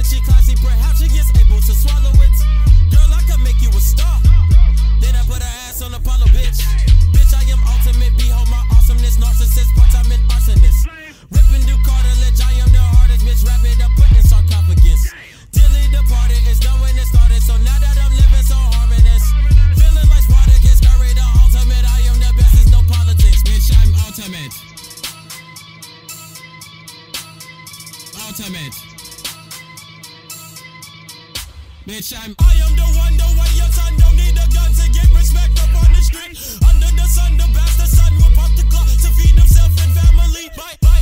she classy, perhaps she gets able to swallow it. Girl, I can make you a star. Then I put her ass on Apollo, bitch. Bitch, I am ultimate, behold my awesomeness. Narcissist, part-time and arsonist. Ripping through cartilage, I am the hardest, bitch. Wrap it up, put in sarcophagus. Dilly departed, it's done when it started. So now that I'm living so harmonious, feeling like Spartacus, Curry the ultimate. I am the best, there's no politics. Bitch, I'm ultimate. Ultimate. Bitch, I am the one, the way your son don't need a gun to get respect up on the street. Under the sun, the bastard son will pop the clock to feed himself and family. By